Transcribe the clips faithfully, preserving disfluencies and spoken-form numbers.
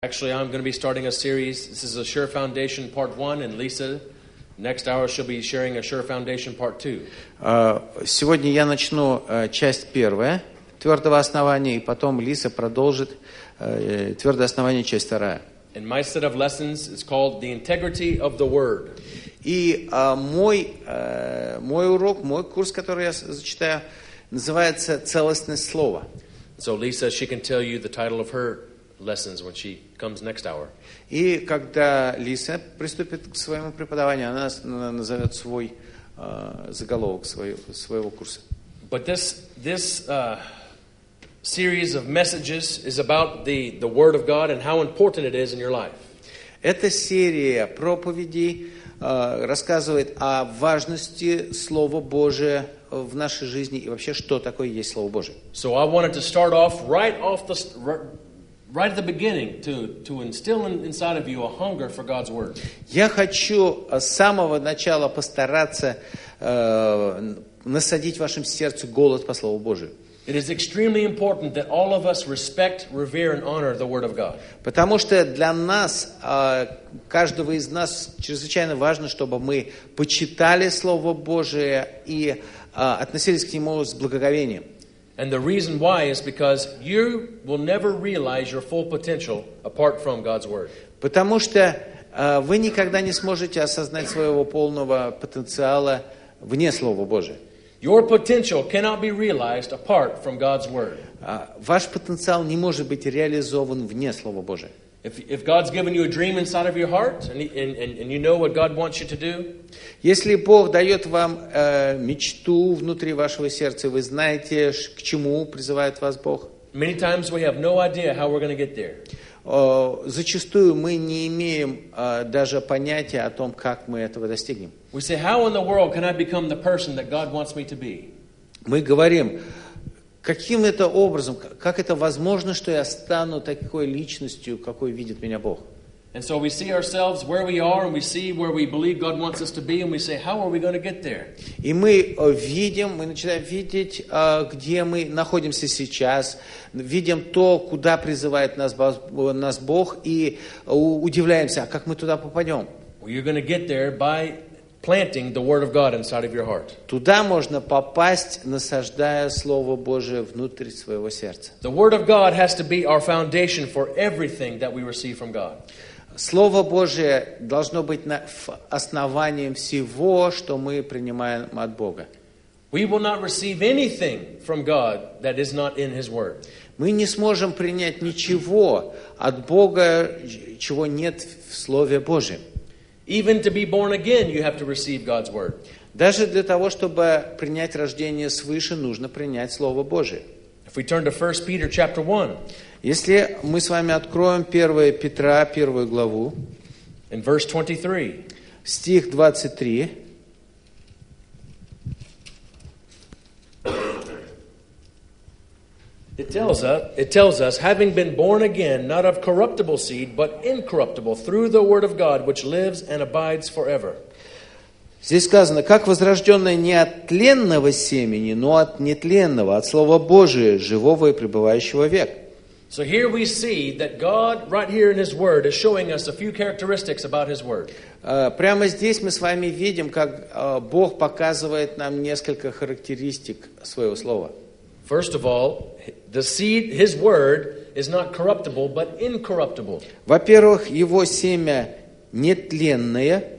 Actually, I'm going to be starting a series. This is a Sure Foundation Part one, and Lisa, next hour, she'll be sharing a Sure Foundation Part two. Сегодня я начну часть первая, твердого основания, и потом Лиса продолжит твердое основание, часть вторая. And my set of lessons is called The Integrity of the Word. И uh, мой, uh, мой урок, мой курс, который я зачитаю, называется «Целостность слова». So Lisa, she can tell you the title of her lessons when she comes next hour. И когда Лиса приступит к своему преподаванию, она назовет свой uh, заголовок своего, своего курса. But this this uh, series of messages is about the the Word of God and how important it is in your life. Эта серия проповедей uh, рассказывает о важности Слова Божия в нашей жизни и вообще, что такое есть Слово Божие. So I wanted to start off right off the right at the beginning to to instill inside of you a hunger for God's word. Я хочу с самого начала постараться э, насадить в вашем сердце голод по Слову Божию. It is extremely important that all of us respect, revere, and honor the Word of God. Потому что для нас, э, каждого из нас, чрезвычайно важно, чтобы мы почитали Слово Божие и э, относились к нему с благоговением. And the reason why is because you will never realize your full potential apart from God's Word. Потому что э, вы никогда не сможете осознать своего полного потенциала вне Слова Божия. Your potential cannot be realized apart from God's Word. Uh, ваш потенциал не может быть реализован вне Слова Божия. If, if God's given you a dream inside of your heart and, and, and you know what God wants you to do, если Бог дает вам uh, мечту внутри вашего сердца, вы знаете, к чему призывает вас Бог. Many times we have no idea how we're going to get there. Uh, зачастую мы не имеем uh, даже понятия о том, как мы этого достигнем. We say, how in the world can I become the person that God wants me to be? Мы говорим, каким это образом, как это возможно, что я стану такой личностью, какой видит меня Бог. And so we see ourselves where we are, and we see where we believe God wants us to be, and we say, how are we going to get there? И мы видим, мы начинаем видеть, где мы находимся сейчас, видим то, куда призывает нас, нас Бог, и удивляемся, а как мы туда попадем? Well, you're going to get there by planting the Word of God inside of your heart. Туда можно попасть, насаждая Слово Божие внутрь своего сердца. The Word of God has to be our foundation for everything that we receive from God. Слово Божие должно быть основанием всего, что мы принимаем от Бога. We will not receive anything from God that is not in His Word. Мы не сможем принять ничего от Бога, чего нет в Слове Божьем. Even to be born again, you have to receive God's Word. Даже для того, чтобы принять рождение свыше, нужно принять Слово Божие. If we turn to First Peter chapter one, если мы с вами откроем первое Петра, первую главу, in verse twenty-three, стих двадцать три, it tells us, it tells us, having been born again, not of corruptible seed, but incorruptible, through the Word of God, which lives and abides forever. Здесь сказано, как возрожденное не от тленного семени, но от нетленного, от Слова Божия, живого и пребывающего век. So here we see that God, right here in His Word, is showing us a few characteristics about His Word. Прямо здесь мы с вами видим, как Бог показывает нам несколько характеристик своего Слова. First of all, the seed, His Word, is not corruptible, but incorruptible. Во-первых, Его семя нетленное.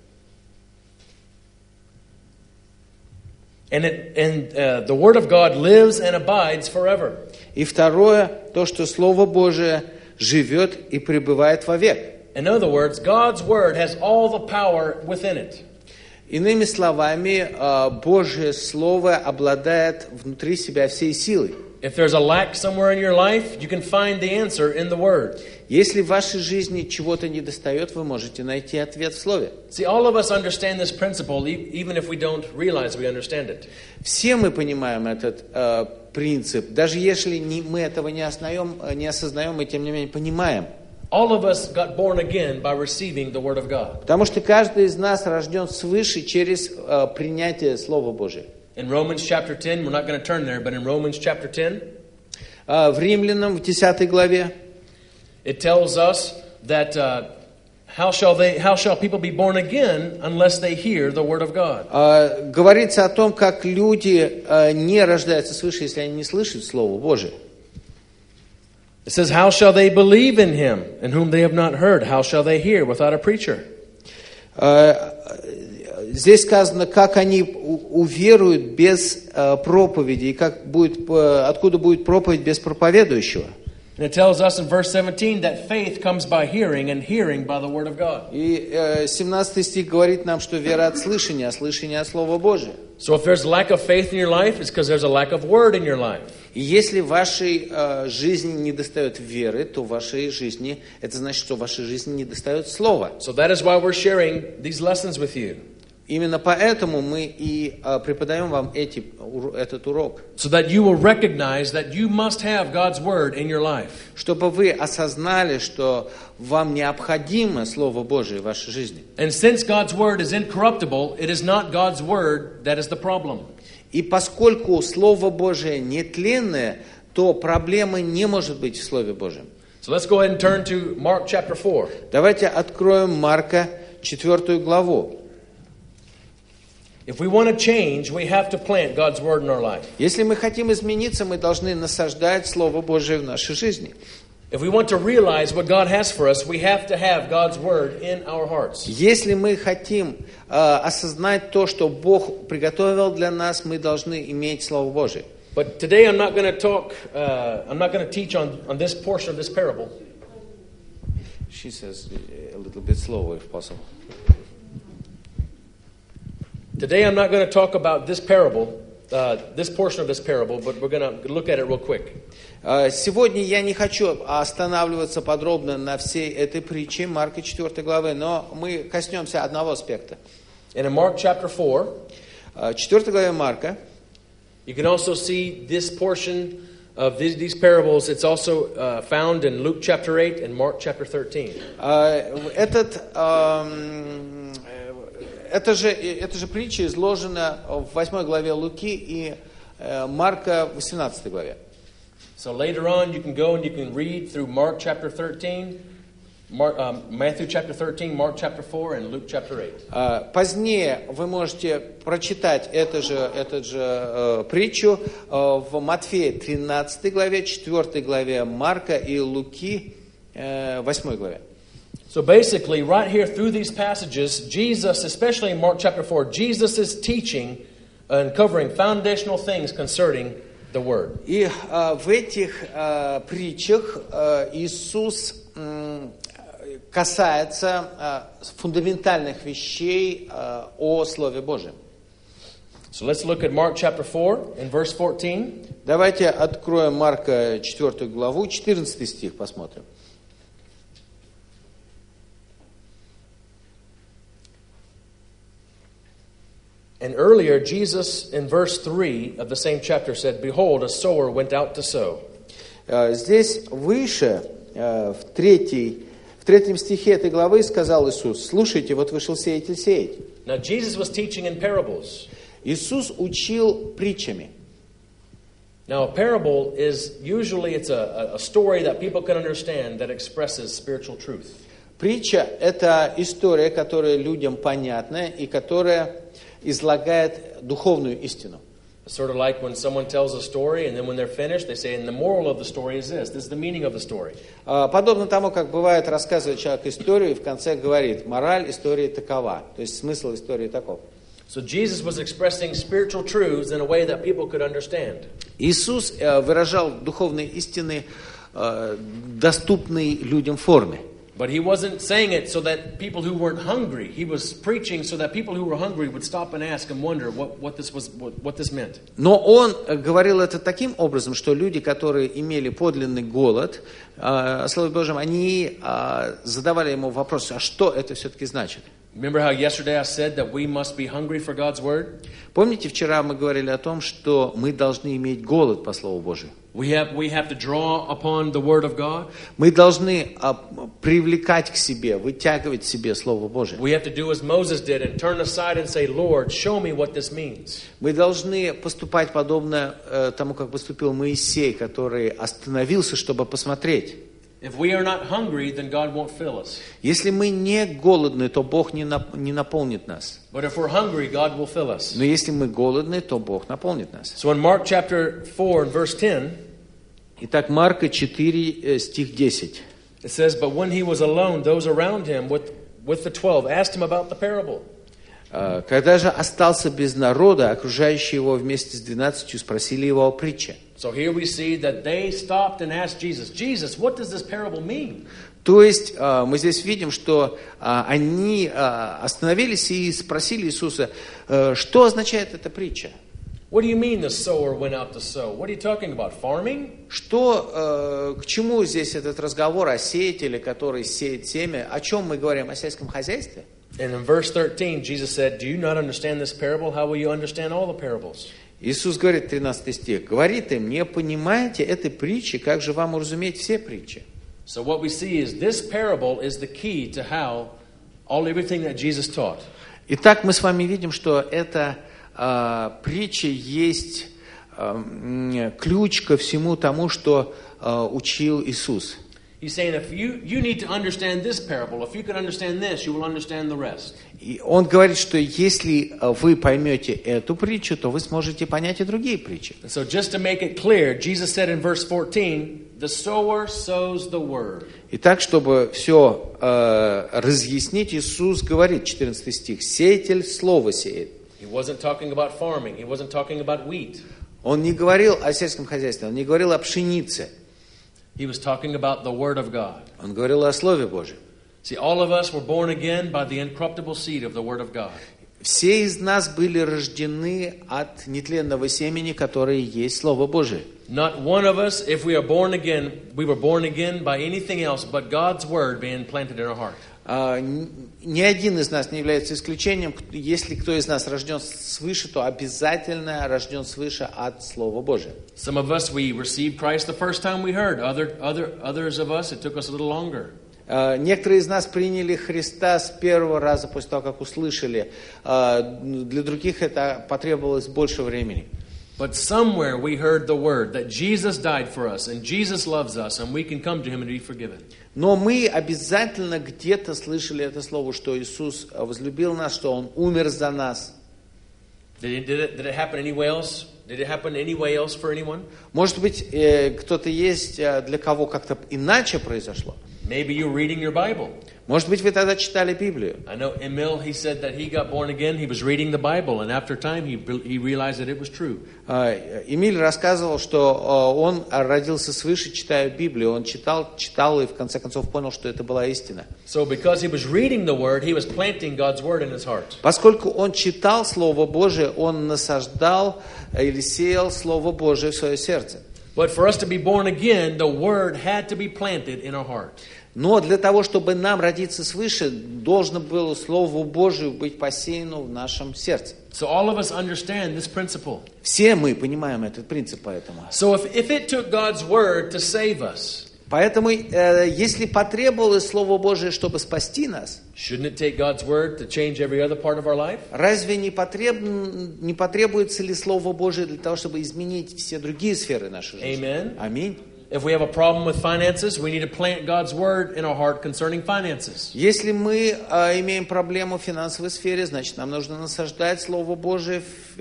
And, it, and uh, the Word of God lives and abides forever. И второе, то, что Слово Божие живет и пребывает вовек. In other words, God's Word has all the power within it. Иными словами, Божье Слово обладает внутри себя всей силой. If there's a lack somewhere in your life, you can find the answer in the Word. Если в вашей жизни чего-то недостает, вы можете найти ответ в Слове. See, all of us understand this principle, even if we don't realize we understand it. Все мы понимаем этот э, принцип, даже если не, мы этого не осознаем, не осознаем, мы тем не менее понимаем. All of us got born again by receiving the Word of God. Потому что каждый из нас рожден свыше через э, принятие Слова Божия. In Romans chapter ten, we're not going to turn there, but in Romans chapter ten, Uh, в Римлянам, в десятой главе, it tells us that uh, how shall they, how shall people be born again unless they hear the word of God? Uh, говорится о том, как люди uh, не рождаются свыше, если они не слышат Слово Божие. It says, how shall they believe in him in whom they have not heard? How shall they hear without a preacher? Uh, здесь сказано, как они уверуют без uh, проповеди, и как будет, uh, откуда будет проповедь без проповедующего. And it tells us in verse seventeen that faith comes by hearing, and hearing by the word of God. И uh, семнадцатый стих говорит нам, что вера от слышания, а слышание от Слова Божия. So if there's lack of faith in your life, it's because there's a lack of word in your life. И если в вашей uh, жизни недостает веры, то в вашей жизни, это значит, что в вашей жизни недостает слова. So that is why we're sharing these lessons with you. Именно поэтому мы и uh, преподаем вам эти, этот урок. So that you will recognize that you must have God's word in your life. Чтобы вы осознали, что вам необходимо Слово Божие в вашей жизни. And since God's word is incorruptible, it is not God's word that is the problem. И поскольку Слово Божие нетленное, то проблемы не может быть в Слове Божьем. So let's go ahead and turn to Mark chapter four. Давайте откроем Марка четвертую главу. If we want to change, we have to plant God's word in our life. Если мы хотим измениться, мы должны насаждать Слово Божие в нашей жизни. If we want to realize what God has for us, we have to have God's word in our hearts. Если мы хотим э, осознать то, что Бог приготовил для нас, мы должны иметь Слово Божие. But today I'm not going to talk, uh, I'm not going to teach on, on this portion of this parable. She says a little bit slower if possible. Today I'm not going to talk about this parable, uh, this portion of this parable, but we're going to look at it real quick. Сегодня я не хочу останавливаться подробно на всей этой притче Марка четвёртой главы, но мы коснемся одного аспекта. And in Mark chapter four, четвёртой главе Марка, you can also see this portion of these, these parables. It's also uh, found in Luke chapter eight and Mark chapter thirteen. Этот Это же, это же притча изложена в восьмой главе Луки и э, Марка в восемнадцатой главе. So later on you can go and you can read through Mark chapter thirteen, Mark, um, Matthew chapter thirteen, Mark chapter four, and Luke chapter eight. Uh, позднее вы можете прочитать эту же, эту же uh, притчу uh, в Матфея тринадцатой главе, четвёртой главе Марка и Луки uh, восьмой главе. So basically, right here through these passages, Jesus, especially in Mark chapter four, Jesus is teaching and covering foundational things concerning the Word. И uh, в этих uh, притчах uh, Иисус um, касается uh, фундаментальных вещей uh, о Слове Божьем. So let's look at Mark chapter four and verse fourteen. Давайте откроем Марка четвёртую главу, четырнадцатый стих посмотрим. And earlier, Jesus, in verse three of the same chapter, said, "Behold, a sower went out to sow." Здесь выше, в, третьей, в третьем стихе этой главы сказал Иисус: «Слушайте, вот вышел сеятель сеять». Now, Jesus was teaching in parables. Иисус учил притчами. Now, a parable is usually it's a, a story that people can understand that expresses spiritual truth. Притча – это история, которая людям понятна и которая излагает духовную истину. It's sort of like when someone tells a story, and then when they're finished, they say, and the moral of the story is this. This is the meaning of the story. Подобно тому, как бывает, рассказывает человек историю, и в конце говорит: мораль истории такова. То есть смысл истории таков. So Jesus was expressing spiritual truths in a way that people could understand. Иисус выражал духовные истины доступной людям форме. But he wasn't saying it so that people who weren't hungry. He was preaching so that people who were hungry would stop and ask and wonder what, what this was, what, what this meant. Но он говорил это таким образом, что люди, которые имели подлинный голод о Слове Божьем, они задавали ему вопрос: а что это все-таки значит? Remember how yesterday I said that we must be hungry for God's word? Помните, вчера мы говорили о том, что мы должны иметь голод по Слову Божию. We have, we have to draw upon the word of God. Мы должны а, привлекать к себе, вытягивать к себе Слово Божие. We have to do as Moses did and turn aside and say, Lord, show me what this means. Мы должны поступать подобно э, тому, как поступил Моисей, который остановился, чтобы посмотреть. If we are not hungry, then God won't fill us. Если мы не голодны, то Бог не, нап- не наполнит нас. But if we're hungry, God will fill us. Но если мы голодны, то Бог наполнит нас. So in Mark chapter four and verse ten, Итак, Марка четыре, стих десять. it says, "But when he was alone, those around him with, with the twelve asked him about the parable." А, Когда же остался без народа, окружающие его вместе с двенадцатью спросили его о притче. So here we see that they stopped and asked Jesus, "Jesus, what does this parable mean?" То есть а, мы здесь видим, что а, они а, остановились и спросили Иисуса, а, что означает эта притча? What do you mean the sower went out to sow? What are you talking about? Farming? Что, э, к чему здесь этот разговор о сеятеле, который сеет семя? О чем мы говорим? О сельском хозяйстве? And in verse thirteen, Jesus said, "Do you not understand this parable? How will you understand all the parables?" Иисус говорит, тринадцатый стих, говорит им, не понимаете этой притчи, как же вам уразуметь все притчи? So what we see is this parable is the key to how all everything that Jesus taught. Итак, мы с вами видим, что эта э, притча есть э, ключ ко всему тому, что э, учил Иисус. He's saying if you, you need to understand this parable, if you can understand this, you will understand the rest. И он говорит, что если вы поймете эту притчу, то вы сможете понять и другие притчи. And so just to make it clear, Jesus said in verse fourteen, the sower sows the word. Итак, чтобы все э, разъяснить, Иисус говорит, четырнадцатый стих, сеятель слово сеет. He wasn't talking about farming. He wasn't talking about wheat. Он не говорил о сельском хозяйстве, он не говорил о пшенице, He was talking about the word of God. он говорил о Слове Божьем. See, all of us were born again by the incorruptible seed of the word of God. Все из нас были рождены от нетленного семени, которое есть Слово Божие. Not one of us, if we are born again, we were born again by anything else but God's word being planted in our heart. А, ни один из нас не является исключением. Если кто из нас рожден свыше, то обязательно рожден свыше от Слова Божия. Some of us, we received Christ the first time we heard. Other, other, others of us, it took us a little longer. А, некоторые из нас приняли Христа с первого раза после того, как услышали. А, для других это потребовалось больше времени. But somewhere we heard the word that Jesus died for us and Jesus loves us and we can come to him and be forgiven. Но мы обязательно где-то слышали это слово, что Иисус возлюбил нас, что Он умер за нас. Did it, did it, did it happen anywhere else? Did it happen anywhere else for anyone? Может быть, э, кто-то есть, э, для кого как-то иначе произошло. Maybe you're reading your Bible. Может быть, вы тогда читали Библию. I know Emil, he said that he got born again. He was reading the Bible, and after time, he he realized that it was true. Э, Эмиль рассказывал, что э, он родился свыше, читая Библию. Он читал, читал и в конце концов понял, что это была истина. So because he was reading the Word, he was planting God's Word in his heart. Поскольку он читал Слово Божие, он насаждал или сеял Слово Божие в свое сердце. But for us to be born again, the Word had to be planted in our heart. Но для того, чтобы нам родиться свыше, должно было Слову Божию быть посеяно в нашем сердце. So all of us understand this principle. Все мы понимаем этот принцип, поэтому. So if, if it took God's Word to save us, Поэтому, э, если потребовалось Слово Божие, чтобы спасти нас, shouldn't it take God's Word to change every other part of our life? разве не, потреб... не потребуется ли Слово Божие для того, чтобы изменить все другие сферы нашей жизни? Amen. Аминь. If we have a problem with finances, we need to plant God's Word in our heart concerning finances. Если мы э, имеем проблему в финансовой сфере, значит, нам нужно насаждать Слово Божие,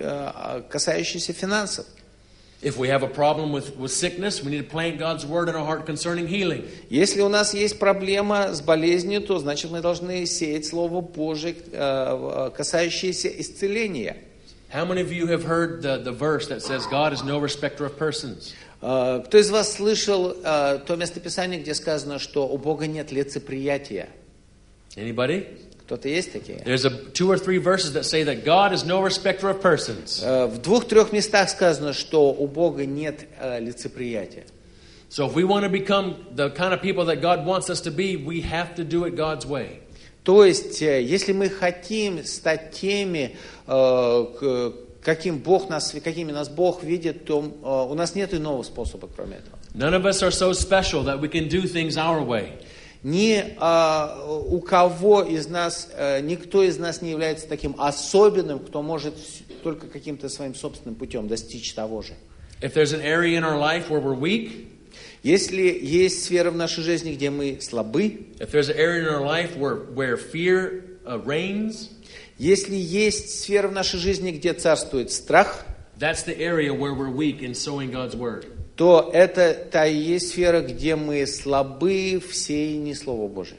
э, касающееся финансов. If we have a problem with, with sickness, we need to plant God's Word in our heart concerning healing. Если у нас есть проблема с болезнью, то значит мы должны сеять Слово Божие, э, касающееся исцеления. How many of you have heard the, the verse that says God is no respecter of persons? Э, кто из вас слышал э, то местописание, где сказано, что у Бога нет лицеприятия? Anybody? Кто-то есть такие? There's a, two or three verses that say that God is no respecter of persons. Э, в двух-трех местах сказано, что у Бога нет э, лицеприятия. So if we want to become the kind of people that God wants us to be, we have to do it God's way. То есть, э, если мы хотим стать теми, э, к, каким Бог нас, какими нас Бог видит, то э, у нас нет иного способа, кроме этого. None of us are so special that we can do things our way. Ни э, у кого из нас, э, никто из нас не является таким особенным, кто может только каким-то своим собственным путем достичь того же. If there's an area in our life where we're weak, Если есть сфера в нашей жизни, где мы слабы, if there's an area in our life where, where fear uh, reigns, если есть сфера в нашей жизни, где царствует страх, that's the area where we're weak in sowing God's word. то это та и есть сфера, где мы слабы в сеянии Слова Божия.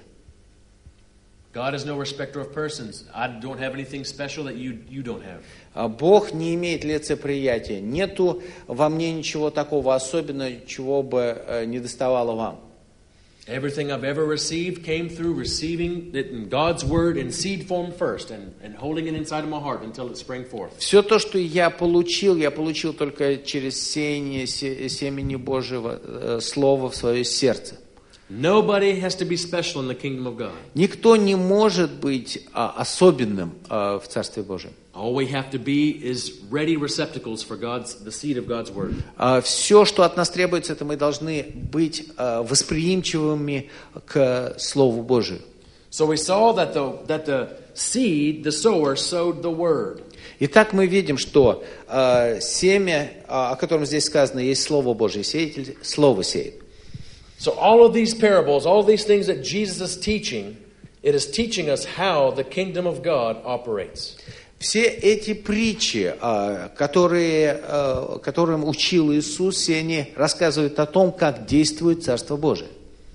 God is no respecter of persons. I don't have anything special that you, you don't have. Бог не имеет лицеприятия. Нету во мне ничего такого особенного, чего бы не доставало вам. Everything I've ever received came through receiving it in God's word in seed form first and, and holding it inside of my heart until it sprang forth. Все то, что я получил, я получил только через сеяние семени Божьего Слова в свое сердце. Nobody has to be special in the kingdom of God. Никто не может быть а, особенным а, в Царстве Божьем. All we have to be is ready receptacles for God's the seed of God's word. А, все, что от нас требуется, это мы должны быть а, восприимчивыми к Слову Божию. So we saw that the that the seed, the sower, sowed the word. Итак, мы видим, что а, семя, а, о котором здесь сказано, есть Слово Божие, сеятель Слово сеет. So all of these parables, all these things that Jesus is teaching, it is teaching us how the kingdom of God operates. Все эти притчи, которые, которым учил Иисус, они рассказывают о том, как действует Царство Божие.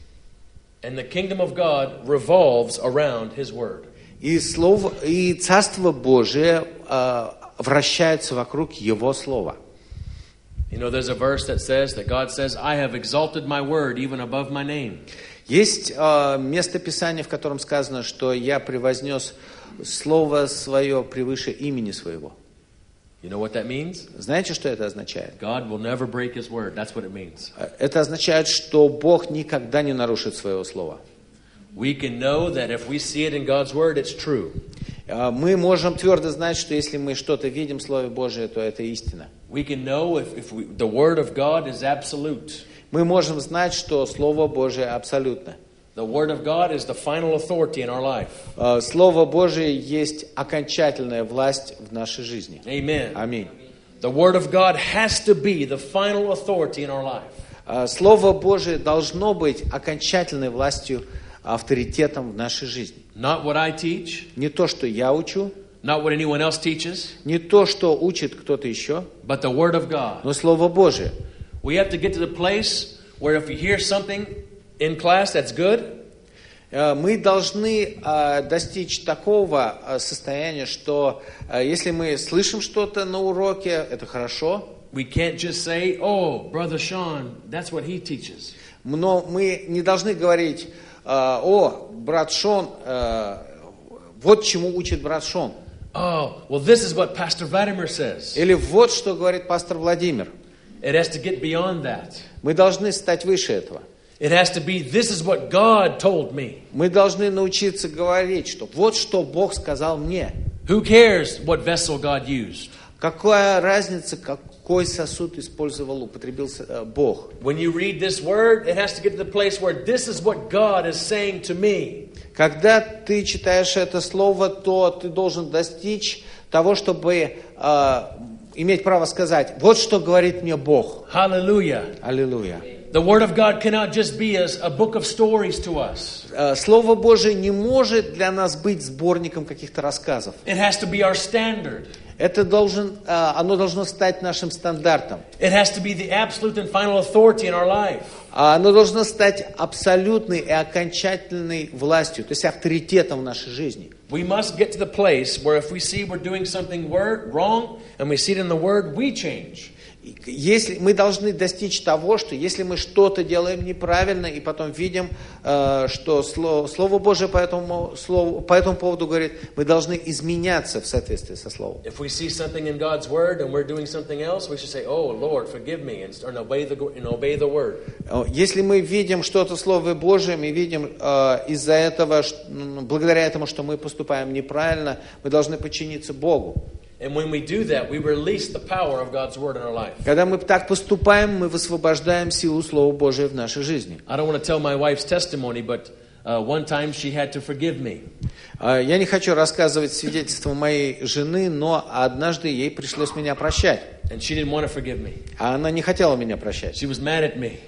And the kingdom of God revolves around His word. И, слово, и Царство Божие вращается вокруг Его Слова. You know, there's a verse that says that God says, I have exalted my word even above my name. Есть э, место Писания, в котором сказано, что я превознес Слово Свое превыше имени Своего. You know what that means? Знаете, что это означает? God will never break His word. That's what it means. Это означает, что Бог никогда не нарушит Своего Слова. We can know that if we see it in God's word, it's true. Мы можем твердо знать, что если мы что-то видим в Слове Божие, то это истина. We can know if, if we, the word of God is absolute. Мы можем знать, что Слово Божие абсолютно. The word of God is the final authority in our life. Слово Божие есть окончательная власть в нашей жизни. Amen. Аминь. The word of God has to be the final authority in our life. Слово Божие должно быть окончательной властью, авторитетом в нашей жизни. Not what I teach. Не то, что я учу. Not what anyone else teaches. Не то, что учит кто-то еще. But the word of God. Но Слово Божие. We have to get to the place where if we hear something in class that's good, мы должны достичь такого состояния, что если мы слышим что-то на уроке, это хорошо. We can't just say, "Oh, brother Sean, that's what he teaches." Но мы не должны говорить: "О, брат Шон, вот чему учит брат Шон." Oh, well, this is what Pastor Vladimir says. Или вот что говорит пастор Владимир. It has to get beyond that. Мы должны стать выше этого. It has to be, this is what God told me. Мы должны научиться говорить, что вот что Бог сказал мне. Who cares what vessel God used? Какая разница, какой сосуд использовал, употребил Бог? When you read this word, it has to get to the place where this is what God is saying to me. Когда ты читаешь это слово, то ты должен достичь того, чтобы э, иметь право сказать: вот что говорит мне Бог. Hallelujah. Аллилуйя. The word of God cannot just be a, a book of stories to us. Слово Божие не может для нас быть сборником каких-то рассказов. It has to be our standard. Это должен, оно должно стать нашим стандартом. It has to be the absolute and final authority in our life. Оно должно стать абсолютной и окончательной властью, то есть авторитетом в нашей жизни. We must get to the place where if we see we're doing something wrong and we see it in the word, we change. Если мы должны достичь того, что если мы что-то делаем неправильно и потом видим, что Слово, Слово Божие по этому, слову, по этому поводу говорит, мы должны изменяться в соответствии со Словом. If we see something in God's word and we're doing something else, we should say, "Oh Lord, forgive me," and obey the and obey the word. Если мы видим что-то в Слове Божьем и видим из-за этого, благодаря этому, что мы поступаем неправильно, мы должны подчиниться Богу. And when we do that, we release the power of God's word in our life. Когда мы так поступаем, мы высвобождаем силу Слова Божия в нашей жизни. I don't want to tell my wife's testimony, but uh, one time she had to forgive me. Я не хочу рассказывать свидетельство моей жены, но однажды ей пришлось меня прощать. And she didn't want to forgive me. А она не хотела меня прощать. She was mad at me.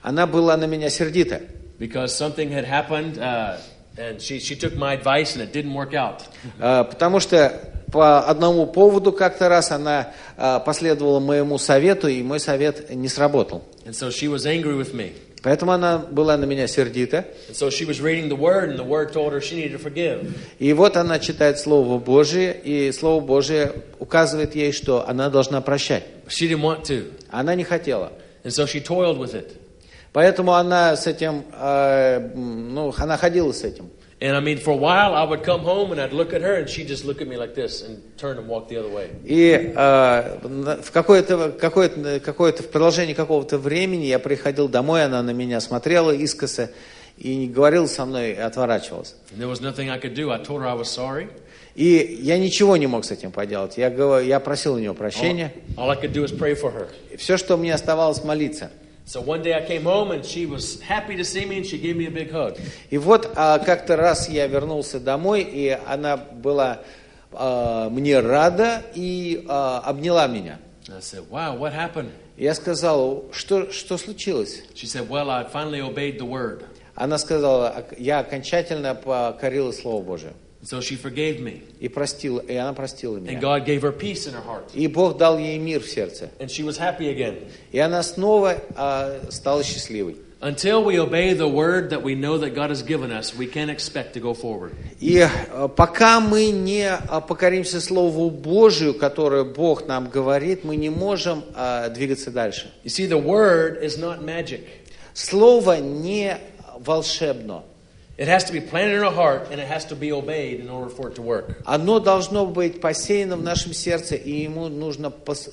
Она была на меня сердита. Because something had happened, uh, and she, she took my advice and it didn't work out. Uh, потому что по одному поводу как-то раз она uh, последовала моему совету, и мой совет не сработал. And so she was angry with me. Поэтому она была на меня сердита. And so she was reading the Word, and the Word told her she needed to forgive. И вот она читает Слово Божие, и Слово Божие указывает ей, что она должна прощать. She didn't want to. Она не хотела. And so she toiled with it. Поэтому она с этим, э, ну, она ходила с этим. And I mean, for a while, I would come home and I'd look at her, and she'd just look at me like this and turn and walk the other way. И э, в какое-то, какое-то, какое-то, в продолжении какого-то времени я приходил домой, она на меня смотрела искоса и говорила со мной, и отворачивалась. And there was nothing I could do. I told her I was sorry. И я ничего не мог с этим поделать. Я, говорю, я просил у нее прощения. All, all I could do is pray for her. И все, что мне оставалось, молиться. So one day I came home and she was happy to see me and she gave me a big hug. И вот а, как-то раз я вернулся домой, и она была а, мне рада и а, обняла меня. I said, "Wow, what happened?" Я сказал, что, что случилось? She said, "Well, I finally obeyed the word." Она сказала, я окончательно покорила Слово Божие. So she forgave me. И простила, и она простила And меня. God gave her peace in her heart. И Бог дал ей мир в сердце. And she was happy again. И она снова а, стала счастливой. Until we obey the word that we know that God has given us, we can't expect to go forward. И а, пока мы не а, покоримся Слову Божию, которое Бог нам говорит, мы не можем а, двигаться дальше. You see, the word is not magic. Слово не волшебно. It has to be planted in our heart and it has to be obeyed in order for it to work. Оно должно быть посеяно в нашем сердце, и ему нужно,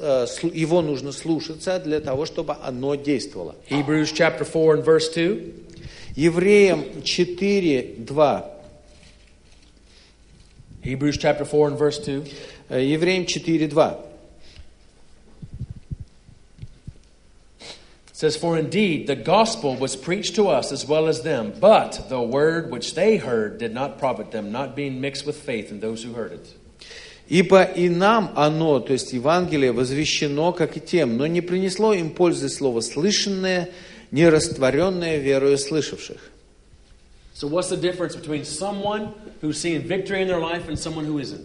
его нужно слушаться для того, чтобы оно действовало. Hebrews chapter four and verse two. Евреям четыре, два. Hebrews chapter four and verse two. Евреям четыре, два. It says, "For indeed the gospel was preached to us as well as them, but the word which they heard did not profit them, not being mixed with faith in those who heard it." Ибо и нам оно, то есть Евангелие, возвещено, как и тем, но не принесло им пользы слово слышанное, не растворенное верою слышавших. So what's the difference between someone who's seeing victory in their life and someone who isn't?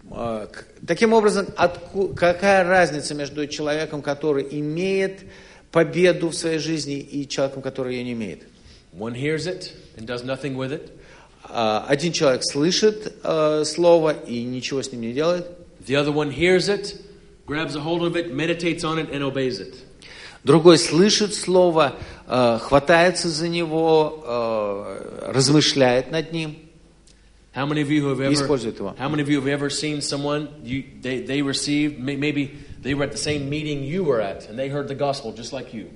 Таким образом, отку- какая разница между человеком, который имеет победу в своей жизни, и человеком, который ее не имеет? One hears it and does nothing with it. Один человек слышит э, слово и ничего с ним не делает. The other one hears it, grabs a hold of it, meditates on it, and obeys it. Другой слышит слово, э, хватается за него, э, размышляет над ним. How many of you have ever? Использует его. How many of you have ever seen someone you they they received maybe they were at the same meeting you were at and they heard the gospel just like you?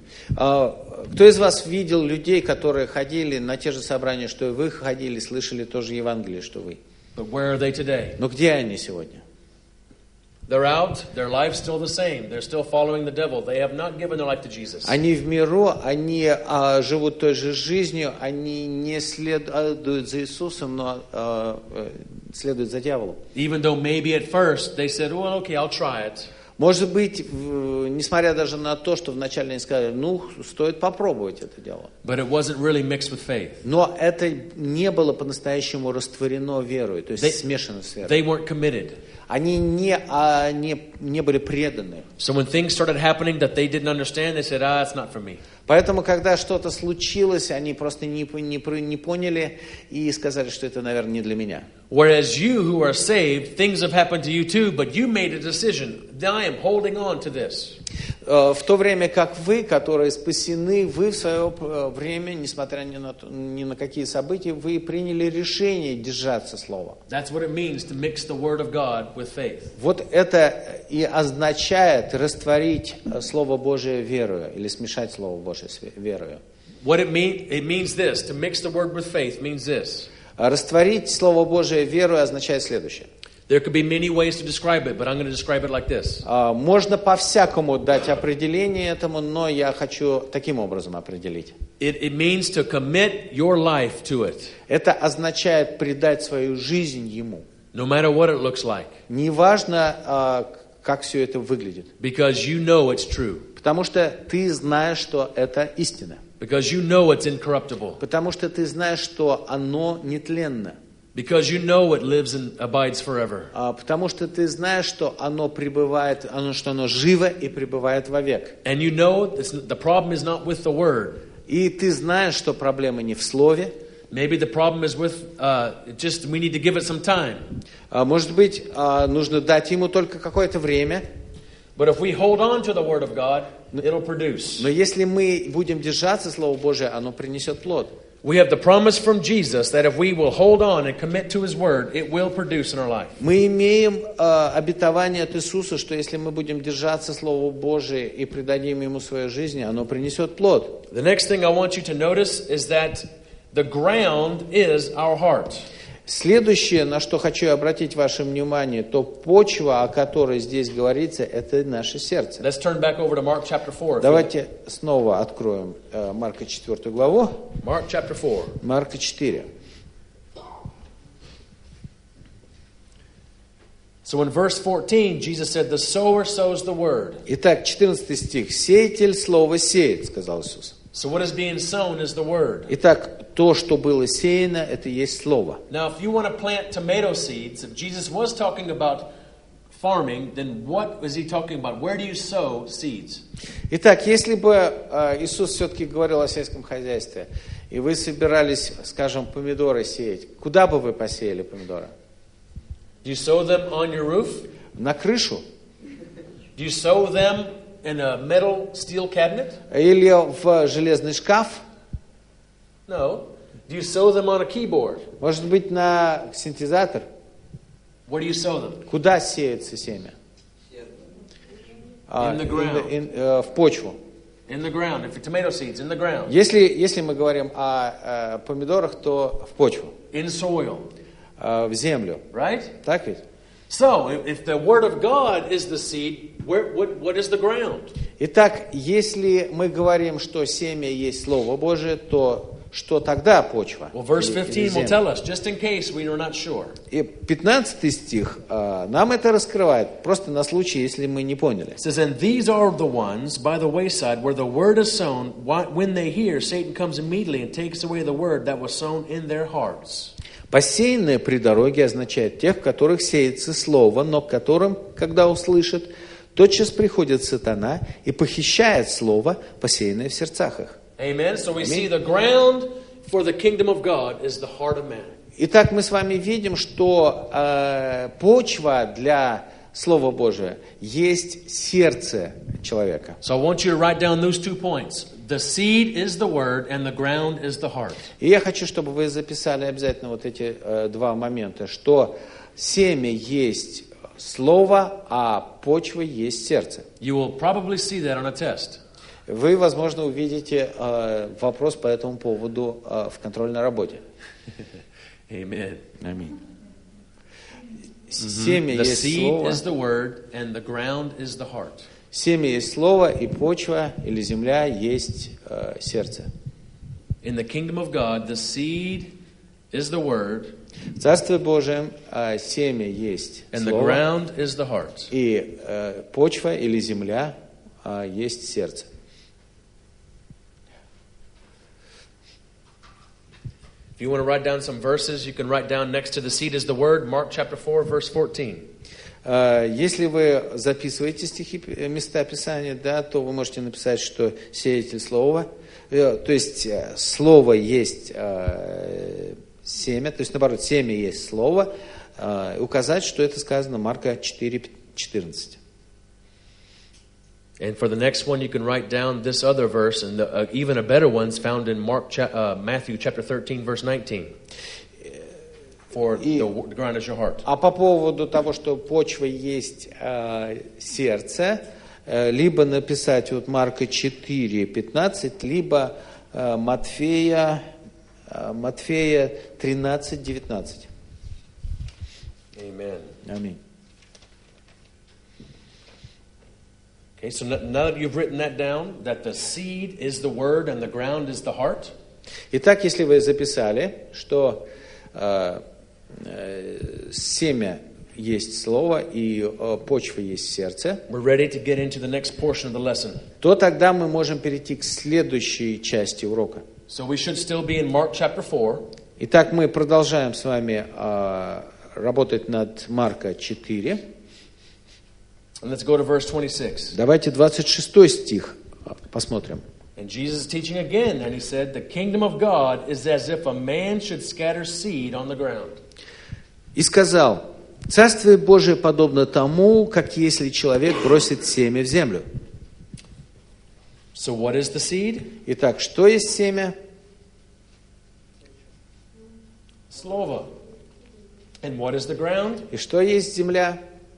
Кто из вас видел людей, которые ходили на те же собрания, что и вы ходили, слышали тоже Евангелие, что вы? But where are they today? Но где они сегодня? They're out. Their life's still the same. They're still following the devil. They have not given their life to Jesus. Они в миру, они а, живут той же жизнью, они не следуют за Иисусом, но а, следуют за дьяволом. Even though maybe at first they said, "Well, okay, I'll try it." Может быть, несмотря даже на то, что вначале они сказали, ну, стоит попробовать это дело. But it wasn't really mixed with faith. Но это не было по-настоящему растворено верой, то есть They, смешано с верой. they weren't committed. Они не, а, не, не были преданы. So when things started happening that they didn't understand, they said, "Ah, it's not for me." Поэтому, когда что-то случилось, они просто не, не, не поняли и сказали, что это, наверное, не для меня. Whereas you who are saved, things have happened to you too, but you made a decision. I am holding on to this. В то время как вы, которые спасены, вы в свое время, несмотря ни на, ни на какие события, вы приняли решение держаться слова. That's what it means to mix the word of God with faith. Вот это и означает растворить Слово Божие верою, или смешать Слово Божие с верою. What it means, it means this. To mix the word with faith means this. Растворить Слово Божие верою означает следующее. There could be many ways to describe it, but I'm going to describe it like this. Можно по-всякому дать определение этому, но я хочу таким образом определить. It, it means to commit your life to it. Это означает предать свою жизнь Ему. No matter what it looks like. Неважно, как все это выглядит. Because you know it's true. Потому что ты знаешь, что это истина. Because you know it's incorruptible. Потому что ты знаешь, что оно нетленно. Because you know it lives and abides forever. А, потому что ты знаешь, что оно пребывает, оно, что оно живо и пребывает вовек. And you know this, the problem is not with the word. И ты знаешь, что проблема не в слове. Maybe the problem is with uh, just we need to give it some time. А, может быть, а, нужно дать ему только какое-то время. But if we hold on to the word of God, it'll produce. Но если мы будем держаться Слова Божия, оно принесет плод. We have the promise from Jesus that if we will hold on and commit to His word, it will produce in our life. Мы имеем э, обетование от Иисуса, что если мы будем держаться Слова Божия и придадим Ему свою жизнь, оно принесет плод. The next thing I want you to notice is that the ground is our heart. Следующее, на что хочу обратить ваше внимание, то почва, о которой здесь говорится, это наше сердце. Let's turn back over to Mark chapter four. Давайте снова откроем э, Марка четвёртую главу. Mark chapter four. Марка четыре. So in verse fourteen, Jesus said, "The sower sows the word." Итак, четырнадцатый стих. «Сеятель слово сеет», сказал Иисус. So what is being sown is the word. Итак, то, что было сеяно, это и есть слово. Now, if you want to plant tomato seeds, if Jesus was talking about farming, then what is He talking about? Where do you sow seeds? Итак, если бы э, Иисус все-таки говорил о сельском хозяйстве, и вы собирались, скажем, помидоры сеять, куда бы вы посеяли помидоры? Do you sow them on your roof? На крышу? Do you sow them in a metal steel cabinet? Или в железный шкаф? No. Do you sow them on a keyboard? Может быть, на синтезатор? Where do you sow them? Куда сеется семя? А, In the in ground. the- in, э, в почву. In the ground. If tomato seeds, in the ground. Если, если мы говорим о, э, помидорах, то в почву, In soil. э, в землю. Right? Так ведь? So, if, if the word of God is the seed, where, what, what is the ground? Итак, если мы говорим, что семя есть Слово Божие, то что тогда почва? Well, verse Или- или fifteen will земля? tell us, just in case we are not sure. И пятнадцатый стих э, нам это раскрывает, просто на случай, если мы не поняли. It says, "And these are the ones by the wayside where the word is sown. Why- When they hear, Satan comes immediately and takes away the word that was sown in their hearts." Посеянное при дороге означает тех, в которых сеется слово, но к которым, когда услышат, тотчас приходит сатана и похищает слово, посеянное в сердцах их. Amen. So we see the ground for the kingdom of God is the heart of man. Итак, мы с вами видим, что э, почва для Слова Божия есть сердце человека. So I want you to write down those two points. The seed is the word and the ground is the heart. И я хочу, чтобы вы записали обязательно вот эти э, два момента, что семя есть слово, а почва есть сердце. You will probably see that on a test. Вы, возможно, увидите э, вопрос по этому поводу э, в контрольной работе. Amen. Аминь. Семя The есть seed слово, is the word and the ground is the heart. семя есть слово, и почва или земля есть э, сердце. In the kingdom of God, the seed is the word В Царстве Божьем э, семя есть and the слово, ground is the heart. и э, почва или земля э, есть сердце. If you want to write down some verses, you can write down next to the seed is the word, Mark chapter four, verse fourteen. Э, Если вы записываете стихи, э, места Писания, да, то вы можете написать, что сеятель слова, э, то есть э, слово есть э, семя, то есть наоборот, семя есть слово, э, указать, что это сказано Марка четыре четырнадцать. And for the next one, you can write down this other verse, and the, uh, even a better one's found in Mark, cha- uh, Matthew chapter thirteen, verse nineteen. For И- the, the ground is your heart. А по поводу того, что почва есть э, сердце, э, либо написать вот Марка четыре пятнадцать, либо э, Матфея, э, Матфея тринадцать девятнадцать. Amen. Аминь. Okay, so n- now that you've written that down, that the seed is the word and the ground is the heart, Итак, если вы записали, что э, э, семя есть слово и э, почва есть сердце, we're ready to get into the next portion of the lesson. то тогда мы можем перейти к следующей части урока. So we should still be in Mark chapter four. Итак, мы продолжаем с вами э, работать над Марка четыре. And let's go to verse twenty-six. Давайте двадцать шестой стих посмотрим. And Jesus is teaching again, and he said, "The kingdom of God is as if a man should scatter seed on the ground." И сказал: Царствие Божие подобно тому, как если человек бросит семя в землю. So what is the seed? Итак, что есть семя? Слово. And what is the ground? И что есть земля?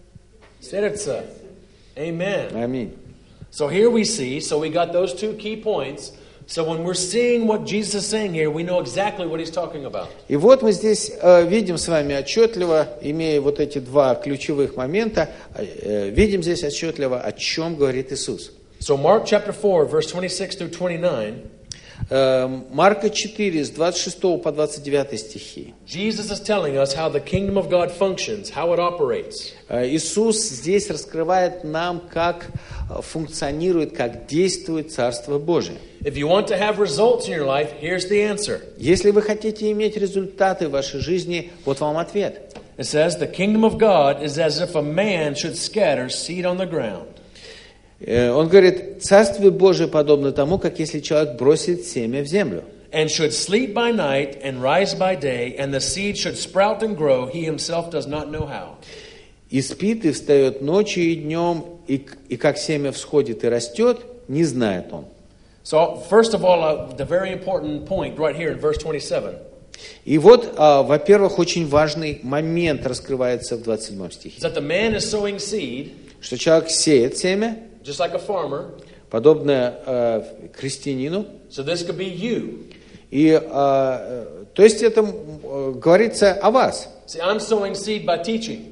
Сердце. Amen. Аминь. So here we see, so we got those two key points. So when we're seeing what Jesus is saying here, we know exactly what he's talking about. И вот мы здесь э, видим с вами отчетливо, имея вот эти два ключевых момента, э, видим здесь отчетливо, о чем говорит Иисус. So Mark chapter four, verse twenty-six through twenty-nine. Э, Марка четыре, с двадцать шестого по двадцать девятый стихи. Jesus is telling us how the kingdom of God functions, how it operates. Э, Иисус здесь раскрывает нам, как функционирует, как действует Царство Божие. If you want to have results in your life, here's the answer. Если вы хотите иметь результаты в вашей жизни, вот вам ответ. It says, the kingdom of God is as if a man should scatter seed on the ground. Он говорит, Царствие Божие подобно тому, как если человек бросит семя в землю. And should sleep by night and rise by day, and the seed should sprout and grow, he himself does not know how. И спит, и встает ночью и днем, и, и как семя всходит и растет, не знает он. So, first of all, uh, the very important point right here in verse twenty-seven. И вот, а, во-первых, очень важный момент раскрывается в двадцать седьмом стихе. Is that the man is sowing seed, Что человек сеет семя, just like a farmer. подобно э, крестьянину. So this could be you. И, э, то есть это э, говорится о вас. See, I'm sowing seed by teaching.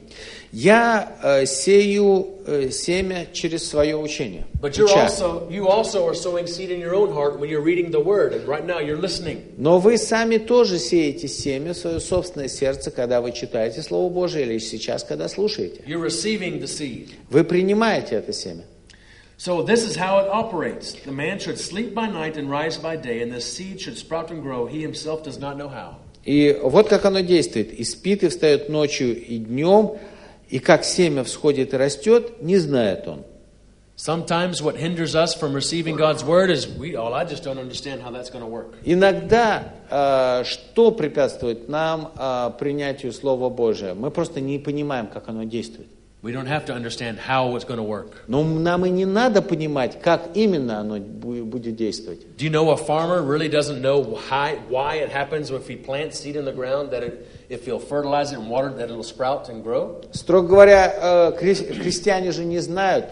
Я э, сею э, семя через свое учение. But you're уча. also, you also are sowing seed in your own heart when you're reading the Word, and right now you're listening. Но вы сами тоже сеете семя в свое собственное сердце, когда вы читаете Слово Божие, или сейчас, когда слушаете. You're receiving the seed. Вы принимаете это семя. So this is how it operates. The man should sleep by night and rise by day, and the seed should sprout and grow. He himself does not know how. И вот как оно действует. И спит, и встает ночью и днем, и как семя всходит и растет, не знает он. Sometimes what hinders us from receiving God's word is we. Oh, I just don't understand how that's going to work. Иногда э, что препятствует нам э, принятию Слова Божия? Мы просто не понимаем, как оно действует. We don't have to understand how it's going to work. Но нам и не надо понимать, как именно оно будет действовать. Do you know a farmer really doesn't know why, why it happens if he plants seed in the ground, that it, if he'll fertilize it and water, that it'll sprout and grow? Строго говоря, христиане же не знают,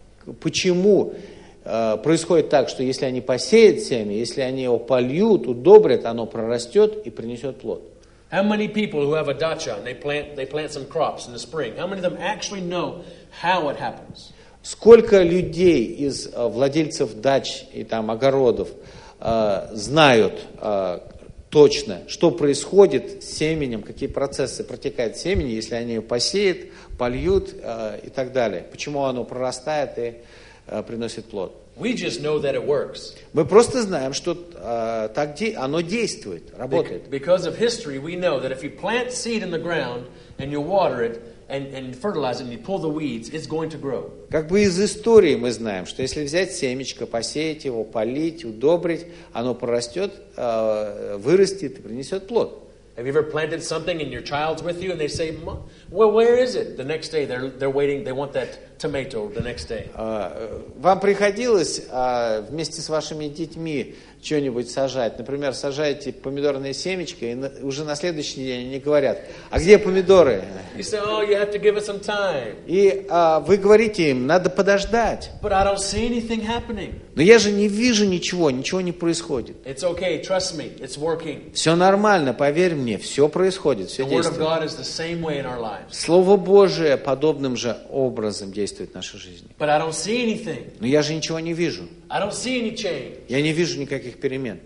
почему происходит так, что если они посеют семя, если они его польют, удобрят, оно прорастет и принесет плод. How many people who have a dacha and they plant they plant some crops in the spring? How many of them actually know how it happens? Сколько людей из владельцев дач и там огородов э, знают э, точно, что происходит с семенем, какие процессы протекают в семени, если они ее посеют, польют э, и так далее. Почему оно прорастает и э, приносит плод? We just know that it works. Мы просто знаем, что э, так де- оно действует, работает. Because of history, we know that if you plant seed in the ground and you water it and, and fertilize it and you pull the weeds, it's going to grow. Как бы из истории мы знаем, что если взять семечко, посеять его, полить, удобрить, оно прорастет, э, вырастет и принесет плод. Have you ever planted something and your child's with you and they say, well, where is it? The next day they're, they're waiting, they want that tomato the next day. Вам приходилось вместе с вашими детьми что-нибудь сажать? Например, сажаете помидорные семечко, и уже на следующий день они говорят, а где помидоры? You say, oh, you have to give it some time. И а, вы говорите им, надо подождать. But I don't see anything happening. Но я же не вижу ничего, ничего не происходит. It's okay, trust me, it's working. Все нормально, поверь мне, все происходит, все The Word of действует. God is the same way in our lives. Слово Божие подобным же образом действует в нашей жизни. But I don't see anything. Но я же ничего не вижу. I don't see any change. Я не вижу никаких перемен.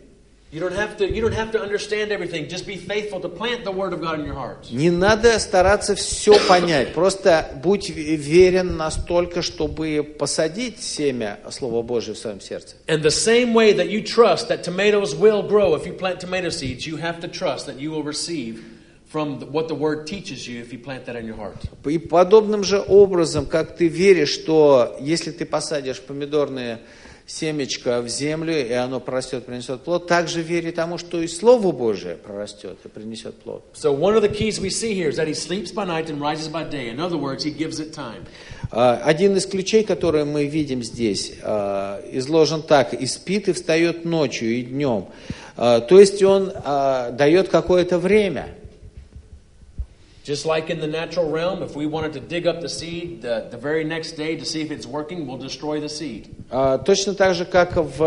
You don't have to, you don't have to understand everything. Just be faithful to plant the Word of God in your heart. Не надо стараться все понять. Просто будь верен настолько, чтобы посадить семя Слова Божьего в своем сердце. And the same way that you trust that tomatoes will grow if you plant tomato seeds, you have to trust that you will receive from what the Word teaches you if you plant that in your heart. И подобным же образом, как ты веришь, что если ты посадишь помидорные семечко в землю, и оно прорастет, принесет плод, также верь тому, что и Слово Божие прорастет и принесет плод. So one of the keys we see here is that he sleeps by night and rises by day. In other words, he gives it time. Один из ключей, который мы видим здесь, изложен так: и спит, и встает ночью, и днем. То есть он дает какое-то время. Just like in the natural realm, if we wanted to dig up the seed the, the very next day to see if it's working, we'll destroy the seed. Точно так же, как в,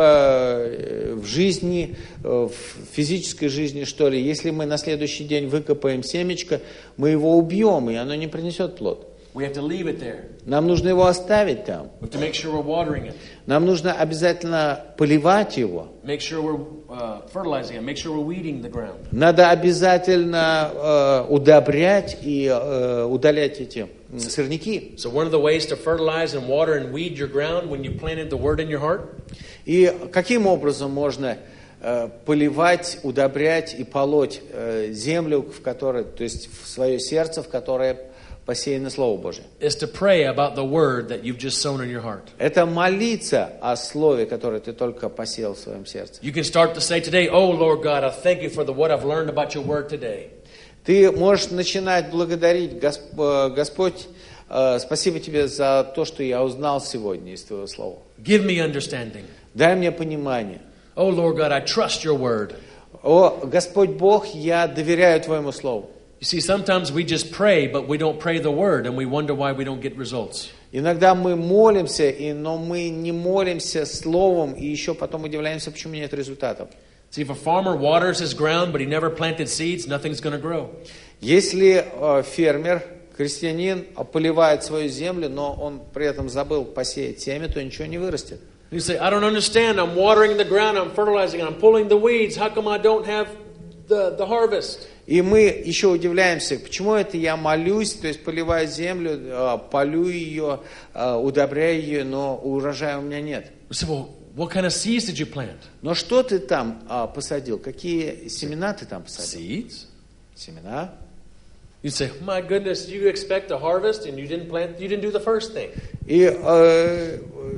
в жизни, в физической жизни, что ли, если мы на следующий день выкопаем семечко, мы его убьем, и оно не принесет плод. We have to leave it there. Нам нужно его оставить там. We have to make sure we're watering it. Нам нужно обязательно поливать его. Make sure we're uh, fertilizing it. Make sure we're weeding the ground. Надо обязательно э, удобрять и э, удалять эти сорняки. So one of the ways to fertilize and water and weed your ground when you planted the Word in your heart? И каким образом можно э, поливать, удобрять и полоть э, землю, в которой, то есть в свое сердце, в которое посеяно Слово Божие? Is to pray about the word that you've just sown in your heart. Это молиться о Слове, которое ты только посеял в своем сердце. You can start to say today, "Oh Lord God, I thank you for the what I've learned about your word today." Ты можешь начинать благодарить: Господь, спасибо тебе за то, что я узнал сегодня из твоего слова. Give me understanding. Дай мне понимание. Oh Lord God, I trust your word. О, Господь Бог, я доверяю твоему слову. You see, sometimes we just pray, but we don't pray the word, and we wonder why we don't get results. Иногда мы молимся, но мы не молимся словом, и еще потом удивляемся, почему нет результатов. See, if a farmer waters his ground, but he never planted seeds, nothing's going to grow. Если э, фермер, крестьянин поливает свою землю, но он при этом забыл посеять семя, то ничего не вырастет. You say, I don't understand. I'm watering the ground, I'm fertilizing, I'm pulling the weeds. How come I don't have the, the harvest? И мы еще удивляемся, почему это я молюсь, то есть поливаю землю, полю ее, удобряю ее, но урожая у меня нет. We say, well, what kind of seeds did you plant? Но что ты там посадил? Какие семена ты там посадил? Seeds. Семена. You say, my goodness, you expect a harvest and you didn't plant, you didn't do the first thing. И э,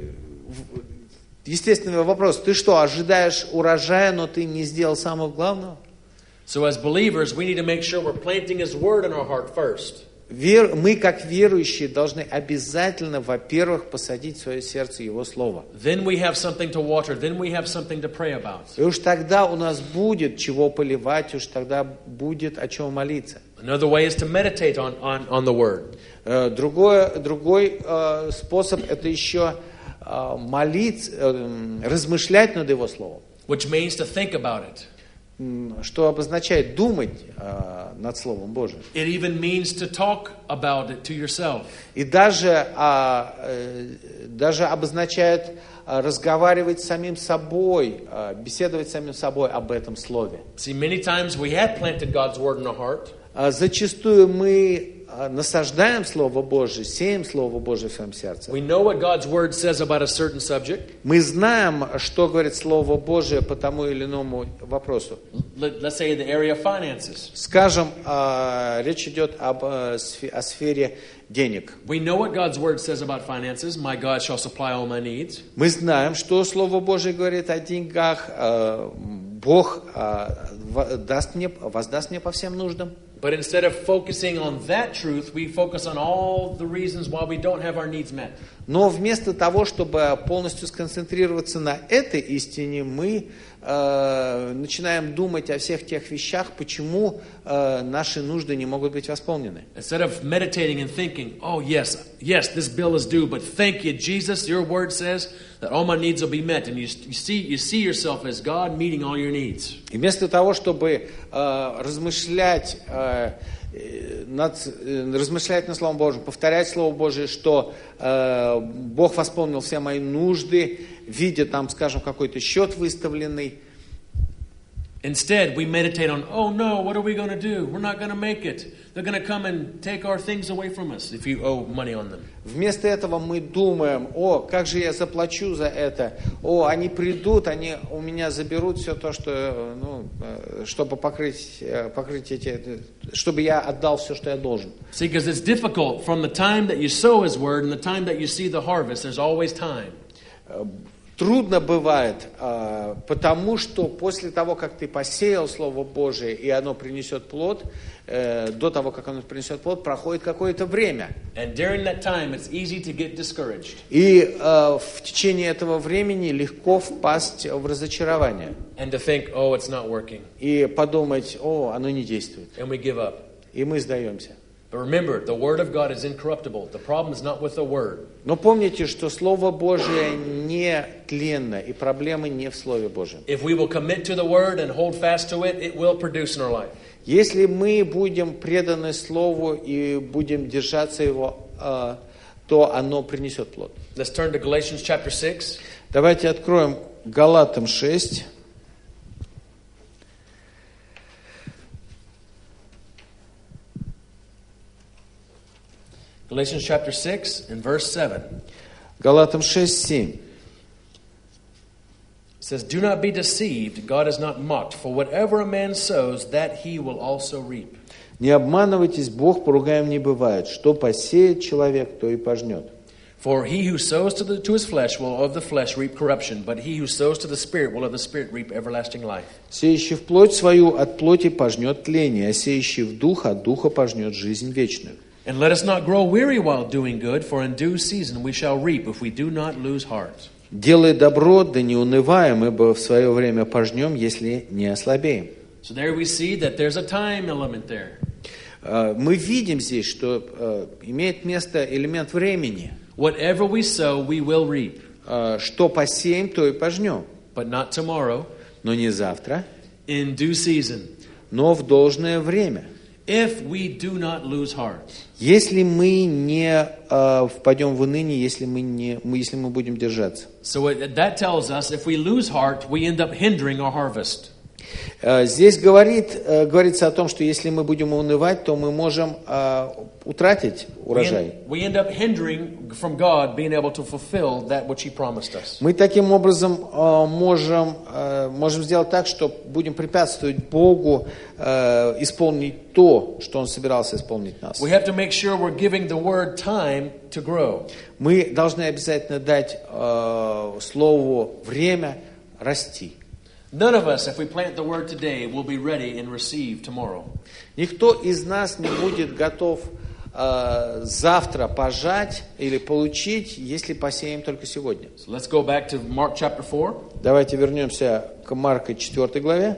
естественный вопрос: ты что, ожидаешь урожая, но ты не сделал самого главного? So as believers, we need to make sure we're planting His Word in our heart first. Вер, мы, как верующие, должны обязательно, во-первых, посадить в свое сердце Его Слово. Then we have something to water. Then we have something to pray about. И уж тогда у нас будет чего поливать, уж тогда будет о чем молиться. Another way is to meditate on, on, on the Word. Другой, другой э, способ – это еще э, молиться, э, размышлять над Его Словом. Which means to think about it. Что обозначает думать э, над Словом Божьим. It even means to talk about it to yourself. И даже, э, э, даже обозначает э, разговаривать с самим собой, э, беседовать с самим собой об этом Слове. See, many times we have planted God's Word in our heart. Э, зачастую мы насаждаем Слово Божие, сеем Слово Божие в своем сердце. We know what God's Word says about a certain subject. Мы знаем, что говорит Слово Божие по тому или иному вопросу. Let's say in the area of finances. Скажем, речь идет об, о сфере денег. We know what God's Word says about finances. My God shall supply all my needs. Мы знаем, что Слово Божие говорит о деньгах. Бог даст мне, воздаст мне по всем нуждам. But instead of focusing on that truth, we focus on all the reasons why we don't have our needs met. Но вместо того, чтобы полностью сконцентрироваться на этой истине, мы э, начинаем думать о всех тех вещах, почему э, наши нужды не могут быть восполнены. Instead of meditating and thinking, oh yes, yes, this bill is due, but thank you, Jesus, your word says that all my needs will be met, and you, you see, you see yourself as God meeting all your needs. И вместо того, чтобы э, размышлять э, над, размышлять над Словом Божьим, повторять Слово Божие, что э, Бог восполнил все мои нужды, видя там, скажем, какой-то счет выставленный, Instead, we meditate on, oh no, what are we going to do? We're not going to make it. They're going to come and take our things away from us if you owe money on them. Вместо этого мы думаем, о, как же я заплачу за это, о, они придут, они у меня заберут все то, что, ну, чтобы покрыть, покрыть эти, чтобы я отдал все, что я должен. See, because it's difficult from the time that you sow His word and the time that you see the harvest, there's always time. Трудно бывает, потому что после того, как ты посеял Слово Божие, и оно принесет плод, до того, как оно принесет плод, проходит какое-то время. And during that time, it's easy to get discouraged. И в течение этого времени легко впасть в разочарование. And to think, oh, it's not working. И подумать, о, оно не действует. And we give up. И мы сдаемся. But remember, the word of God is incorruptible. The problem is not with the word. Но помните, что Слово Божие не тленно, и проблемы не в Слове Божьем. If we will commit to the word and hold fast to it, it will produce in our life. Если мы будем преданы Слову и будем держаться его, то оно принесет плод. Let's turn to Galatians chapter six. Давайте откроем Галатам шесть. Galatians chapter six and verse seven. Галатам шесть, семь. It says, do not be deceived, God is not mocked, for whatever a man sows, that he will also reap. Не обманывайтесь, Бог поругаем не бывает. Что посеет человек, то и пожнет. For he who sows to, the, to his flesh will of the flesh reap corruption, but he who sows to the Spirit will of the Spirit reap everlasting life. Сеющий в плоть свою от плоти пожнет тление, а сеющий в дух от духа пожнет жизнь вечную. And let us not grow weary while doing good, for in due season we shall reap if we do not lose heart. Делай добро, да не унываем, ибо в свое время пожнем, если не ослабеем. So there we see that there's a time element there. Мы видим здесь, что имеет место элемент времени. Whatever we sow, we will reap. Что посеем, то и пожнем. But not tomorrow. Но не завтра. In due season. Но в должное время. If we do not lose heart. Если мы не uh, впадем в уныние, если мы не, мы, если мы будем держаться. So it, that tells us if we lose heart, we end up hindering our harvest. Uh, здесь говорит, uh, говорится о том, что если мы будем унывать, то мы можем uh, утратить урожай. We end, we end up hindering from God being able to fulfill that which He promised us. Мы таким образом uh, можем, uh, можем сделать так, что будем препятствовать Богу uh, исполнить то, что Он собирался исполнить нас. We have to make sure we're giving the word time to grow. Мы должны обязательно дать uh, слову время расти. None of us, if we plant the word today, will be ready and receive tomorrow. Никто из нас не будет готов э, завтра пожать или получить, если посеем только сегодня. So let's go back to Mark chapter four. Давайте вернемся к Марка четвёртой главе.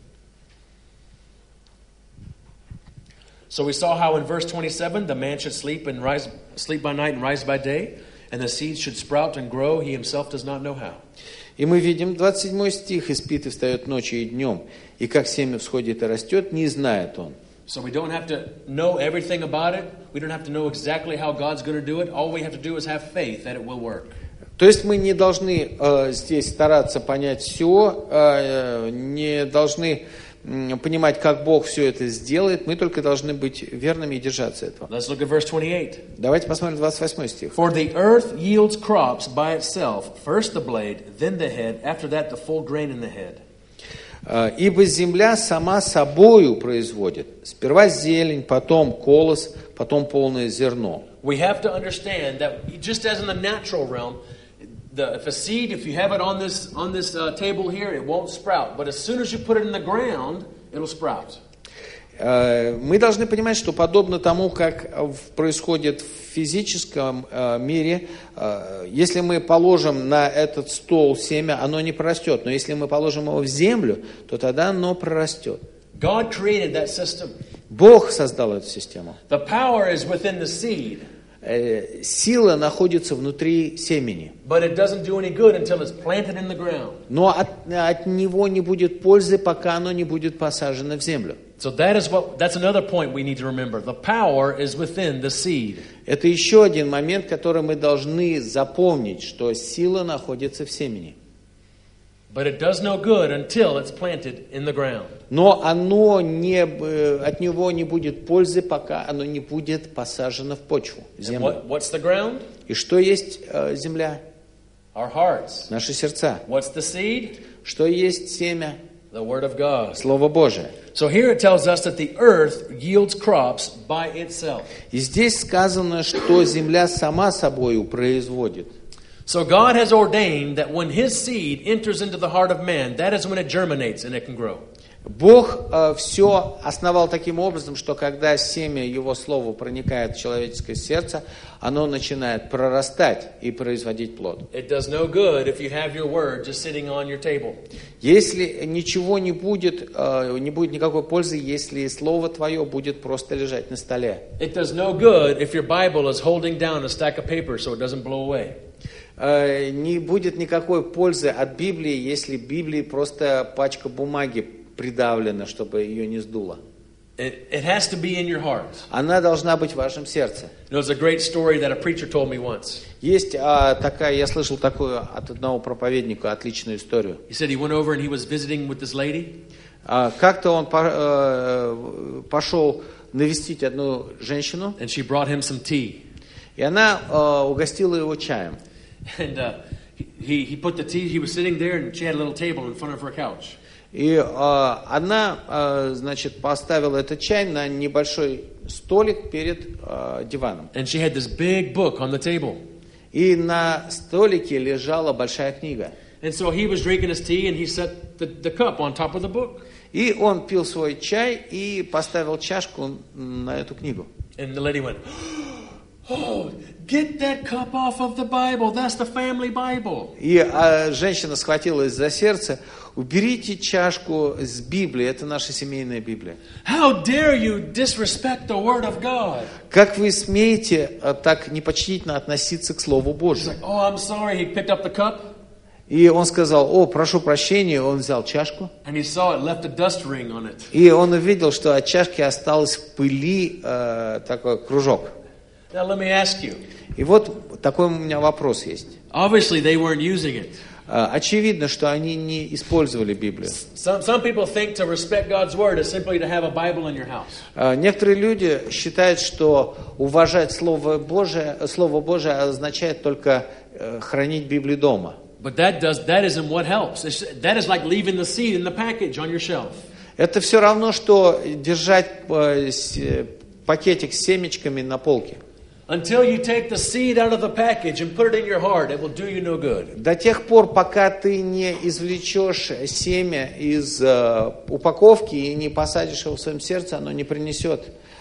So we saw how in verse twenty-seven, the man should sleep and rise, sleep by night and rise by day, and the seed should sprout and grow. He himself does not know how. И мы видим двадцать седьмой стих, «И спит, и встает ночью и днем, и как семя всходит и растет, не знает он». So we don't have to know everything about it. We don't have to know exactly how God's going to do it. All we have to do is have faith that it will work. То есть мы не должны э, здесь стараться понять все, э, не должны э, понимать, как Бог все это сделает, мы только должны быть верными и держаться этого. Let's look at verse twenty-eight. Давайте посмотрим двадцать восьмой стих. For the earth yields crops by itself, first the blade, then the head, after that the full grain in the head. Ибо земля сама собою производит. Сперва зелень, потом колос, потом полное зерно. We have to understand that just as in the natural realm, the, if a seed, if you have it on this on this uh, table here, it won't sprout. But as soon as you put it in the ground, it'll sprout. Мы должны понимать, что подобно тому, как происходит в физическом мире, если мы положим на этот стол семя, оно не прорастет. Но если мы положим его в землю, то тогда оно прорастет. God created that system. Бог создал эту систему. The power is within the seed. Сила находится внутри семени. But it doesn't do any good until it's planted in the ground. Но от, от него не будет пользы, пока оно не будет посажено в землю. So that is what that's another point we need to remember. The power is within the seed. Это еще один момент, который мы должны запомнить, что сила находится в семени. But it does no good until it's planted in the ground. Но оно не, э, от него не будет пользы, пока оно не будет посажено в почву, в And землю. what, what's the ground? И что есть э, земля? Our hearts. Наши сердца. What's the seed? Что есть семя? The Word of God. Слово Божие. So here it tells us that the earth yields crops by itself. И здесь сказано, что земля сама собою производит. So God has ordained that when His seed enters into the heart of man, that is when it germinates and it can grow. Бог э, все основал таким образом, что когда семя Его Слова проникает в человеческое сердце, оно начинает прорастать и производить плод. It does no good if you have your word just sitting on your table. Если ничего не будет, э, не будет никакой пользы, если Слово Твое будет просто лежать на столе. It does no good if your Bible is holding down a stack of paper so it doesn't blow away. Э, не будет никакой пользы от Библии, если Библии просто пачка бумаги придавлена, чтобы ее не сдуло. It, it has to be in your heart. Она должна быть в вашем сердце. There's a great story that a preacher told me once. Есть а, такая, я слышал такую от одного проповедника отличную историю. He said he went over and he was visiting with this lady. А, как-то он по, э, пошел навестить одну женщину, And she brought him some tea. и она э, угостила его чаем. And uh, he, he put the tea, he was sitting there and she had a little table in front of her couch. И э, она, э, значит, поставила этот чай на небольшой столик перед э, диваном. And she had this big book on the table. И на столике лежала большая книга. And so he was drinking his tea and he set the, the cup on top of the book. И он пил свой чай и поставил чашку на эту книгу. And the lady went, "Oh, get that cup off of the Bible. That's the family Bible." И а, женщина схватилась за сердце. Уберите чашку с Библии, это наша семейная Библия. How dare you disrespect the Word of God? Как вы смеете а, так непочтительно относиться к Слову He's Божьему? like, "Oh, I'm sorry." He picked up the cup И он сказал, о, прошу прощения, он взял чашку. and he saw it left a dust ring on it. И он увидел, что от чашки осталось в пыли э, такой кружок. Now let me ask you. И вот такой у меня вопрос есть. Obviously, they weren't using it. Э, очевидно, что они не использовали Библию. Some some people think to respect God's word is simply to have a Bible in your house. Э, некоторые люди считают, что уважать Слово Божие, Слово Божие означает только э, хранить Библию дома. But that does that isn't what helps. It's, that is like leaving the seed in the package on your shelf. Это все равно, что держать э, с, э, пакетик с семечками на полке. Until you take the seed out of the package and put it in your heart, it will do you no good. До тех пор, пока ты не извлечешь семя из э, упаковки и не посадишь его в своем сердце, оно не принесет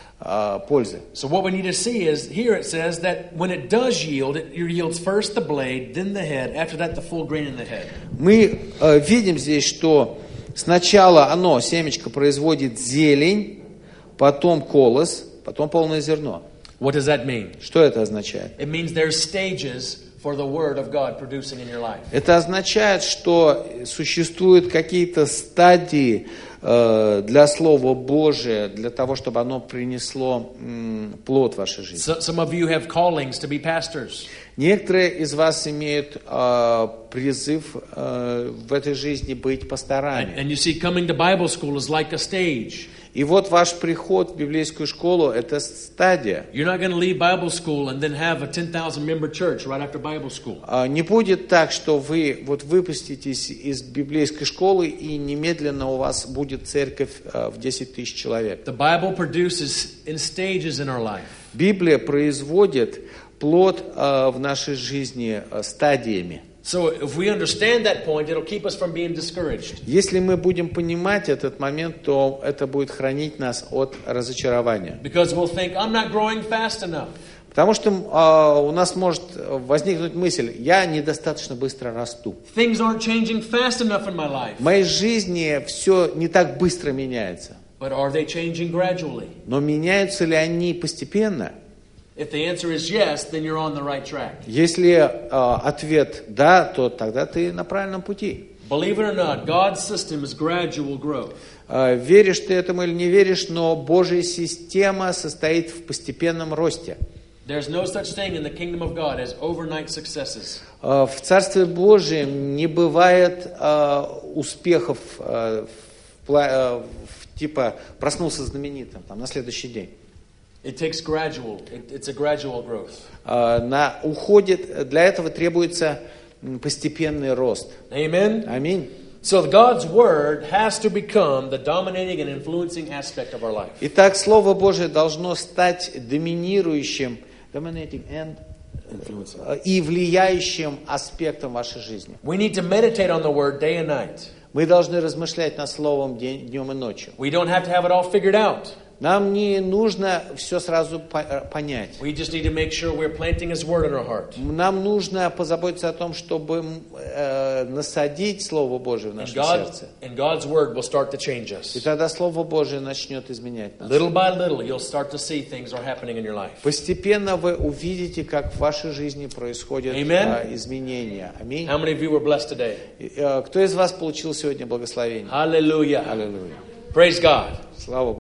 э, пользы. So what we need to see is, here it says that when it does yield, it yields first the blade, then the head, after that the full grain in the head. Мы э, видим здесь, что сначала оно, семечко, производит зелень, потом колос, потом полное зерно. What does that mean? Что это означает? It means there's stages for the word of God producing in your life. Это означает, что существуют какие-то стадии э, для Слова Божия, для того, чтобы оно принесло м, плод в вашей жизни. So, some of you have callings to be pastors. Некоторые из вас имеют э, призыв э, в этой жизни быть And, пасторами. and you see, coming to Bible school is like a stage. И вот ваш приход в библейскую школу – это стадия. You're not going to leave Bible school and then have a ten thousand member church right after Bible school. А, Не будет так, что вы вот выпуститесь из библейской школы и немедленно у вас будет церковь э, в десять тысяч человек. The Bible produces in stages in our life. Библия производит плод э, в нашей жизни э, стадиями. So if we understand that point, it'll keep us from being discouraged. Если мы будем понимать этот момент, то это будет хранить нас от разочарования. Because we'll think, I'm not growing fast enough. Потому что э, у нас может возникнуть мысль, я недостаточно быстро расту. Things aren't changing fast enough in my life. В моей жизни все не так быстро меняется. But are they changing gradually? Но меняются ли они постепенно? If the answer is yes, then you're on the right track. Если э, ответ «да», то тогда ты на правильном пути. Believe it or not, God's system is gradual growth. Э, веришь ты этому или не веришь, но Божья система состоит в постепенном росте. There's no such thing in the kingdom of God as overnight successes. В Царстве Божьем не бывает э, успехов э, в, э, в, типа проснулся знаменитым там, на следующий день. It takes gradual. It, it's a gradual growth. Э, на, уходит, для этого требуется постепенный рост. Amen. Аминь. So God's word has to become the dominating and influencing aspect of our life. Итак, Слово Божие должно стать доминирующим, dominating and, и влияющим аспектом вашей жизни. We need to meditate on the word day and night. Мы должны размышлять над Словом день, днем и ночью. We don't have to have it all figured out. Нам не нужно все сразу понять. We just need to make sure we're planting His word in our heart. Нам нужно позаботиться о том, чтобы э, насадить Слово Божие в наше сердце. And God's word will start to change us. И тогда Слово Божие начнет изменять нас. Little by little, you'll start to see things are happening in your life. Постепенно вы увидите, как в вашей жизни происходят э, изменения. Аминь. How many of you were blessed today? Э, кто из вас получил сегодня благословение? Hallelujah. Аллилуйя. Praise God. Слава Богу.